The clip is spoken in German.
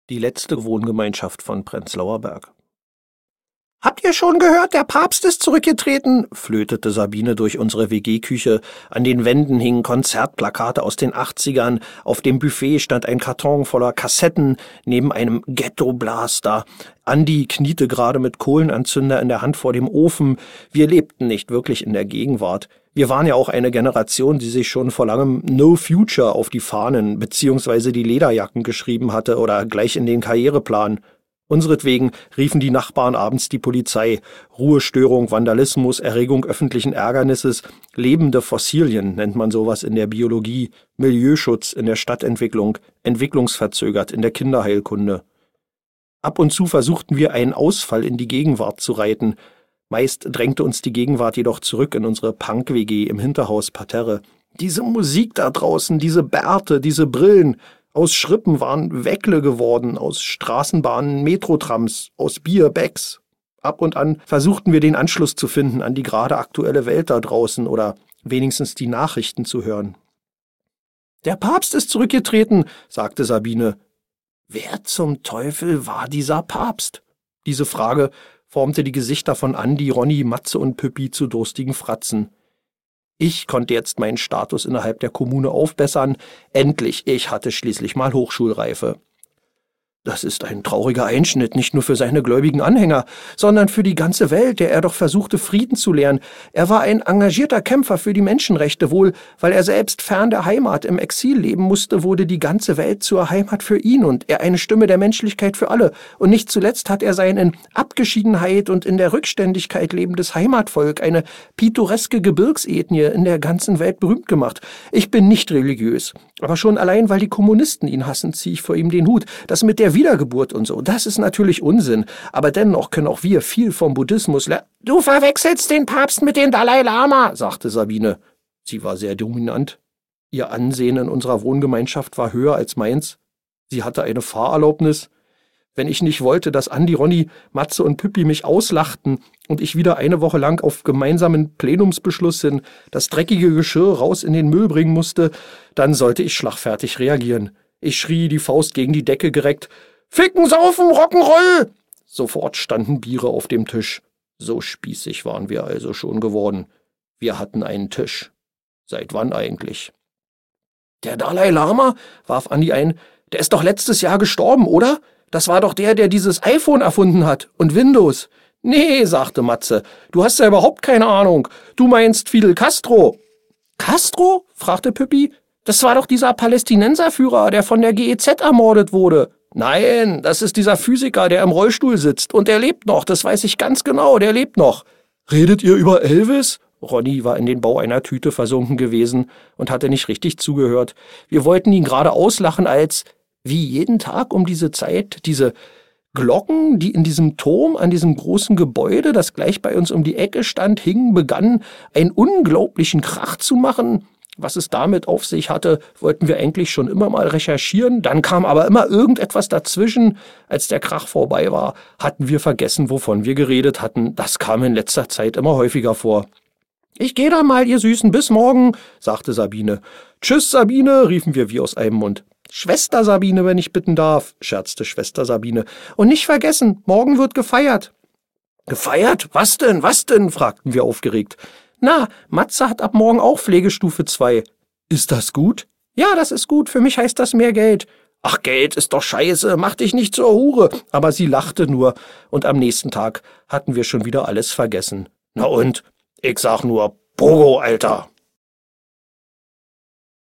Die letzte Wohngemeinschaft von Prenzlauer Berg. »Habt ihr schon gehört, der Papst ist zurückgetreten?« flötete Sabine durch unsere WG-Küche. An den Wänden hingen Konzertplakate aus den 80ern. Auf dem Buffet stand ein Karton voller Kassetten neben einem Ghetto-Blaster. Andi kniete gerade mit Kohlenanzünder in der Hand vor dem Ofen. Wir lebten nicht wirklich in der Gegenwart. Wir waren ja auch eine Generation, die sich schon vor langem No Future auf die Fahnen bzw. die Lederjacken geschrieben hatte oder gleich in den Karriereplan. Unseretwegen riefen die Nachbarn abends die Polizei. Ruhestörung, Vandalismus, Erregung öffentlichen Ärgernisses, lebende Fossilien nennt man sowas in der Biologie, Milieuschutz in der Stadtentwicklung, entwicklungsverzögert in der Kinderheilkunde. Ab und zu versuchten wir einen Ausfall in die Gegenwart zu reiten. Meist drängte uns die Gegenwart jedoch zurück in unsere Punk-WG im Hinterhaus Parterre. Diese Musik da draußen, diese Bärte, diese Brillen. Aus Schrippen waren Weckle geworden, aus Straßenbahnen Metrotrams, aus Bier Becks. Ab und an versuchten wir den Anschluss zu finden an die gerade aktuelle Welt da draußen oder wenigstens die Nachrichten zu hören. »Der Papst ist zurückgetreten«, sagte Sabine. Wer zum Teufel war dieser Papst? Diese Frage formte die Gesichter von Andi, Ronny, Matze und Püppi zu durstigen Fratzen. Ich konnte jetzt meinen Status innerhalb der Kommune aufbessern. Endlich, ich hatte schließlich mal Hochschulreife. Das ist ein trauriger Einschnitt, nicht nur für seine gläubigen Anhänger, sondern für die ganze Welt, der er doch versuchte, Frieden zu lehren. Er war ein engagierter Kämpfer für die Menschenrechte, wohl, weil er selbst fern der Heimat im Exil leben musste, wurde die ganze Welt zur Heimat für ihn und er eine Stimme der Menschlichkeit für alle. Und nicht zuletzt hat er sein in Abgeschiedenheit und in der Rückständigkeit lebendes Heimatvolk, eine pittoreske Gebirgsethnie in der ganzen Welt berühmt gemacht. Ich bin nicht religiös, aber schon allein, weil die Kommunisten ihn hassen, ziehe ich vor ihm den Hut. Das mit der Wiedergeburt und so, das ist natürlich Unsinn, aber dennoch können auch wir viel vom Buddhismus lernen. »Du verwechselst den Papst mit dem Dalai Lama«, sagte Sabine. Sie war sehr dominant. Ihr Ansehen in unserer Wohngemeinschaft war höher als meins. Sie hatte eine Fahrerlaubnis. Wenn ich nicht wollte, dass Andi, Ronny, Matze und Püppi mich auslachten und ich wieder eine Woche lang auf gemeinsamen Plenumsbeschluss hin das dreckige Geschirr raus in den Müll bringen musste, dann sollte ich schlagfertig reagieren. Ich schrie, die Faust gegen die Decke gereckt. »Ficken, saufen, Rock'n'Roll!« Sofort standen Biere auf dem Tisch. So spießig waren wir also schon geworden. Wir hatten einen Tisch. Seit wann eigentlich? »Der Dalai Lama«, warf Andi ein, »der ist doch letztes Jahr gestorben, oder? Das war doch der dieses iPhone erfunden hat und Windows.« »Nee«, sagte Matze, »du hast ja überhaupt keine Ahnung. Du meinst Fidel Castro.« »Castro?«, fragte Püppi. »Das war doch dieser Palästinenserführer, der von der GEZ ermordet wurde.« »Nein, das ist dieser Physiker, der im Rollstuhl sitzt. Und der lebt noch, das weiß ich ganz genau, der lebt noch.« »Redet ihr über Elvis?« Ronny war in den Bau einer Tüte versunken gewesen und hatte nicht richtig zugehört. Wir wollten ihn gerade auslachen, als, wie jeden Tag um diese Zeit, diese Glocken, die in diesem Turm an diesem großen Gebäude, das gleich bei uns um die Ecke stand, hingen, begannen, einen unglaublichen Krach zu machen. Was es damit auf sich hatte, wollten wir eigentlich schon immer mal recherchieren. Dann kam aber immer irgendetwas dazwischen. Als der Krach vorbei war, hatten wir vergessen, wovon wir geredet hatten. Das kam in letzter Zeit immer häufiger vor. »Ich gehe dann mal, ihr Süßen, bis morgen«, sagte Sabine. »Tschüss, Sabine«, riefen wir wie aus einem Mund. »Schwester Sabine, wenn ich bitten darf«, scherzte Schwester Sabine. »Und nicht vergessen, morgen wird gefeiert.« »Gefeiert? Was denn, was denn?«, fragten wir aufgeregt. »Na, Matze hat ab morgen auch Pflegestufe 2. »Ist das gut?« »Ja, das ist gut. Für mich heißt das mehr Geld.« »Ach, Geld ist doch scheiße. Mach dich nicht zur Hure.« Aber sie lachte nur. Und am nächsten Tag hatten wir schon wieder alles vergessen. Na und? Ich sag nur, Pogo, Alter.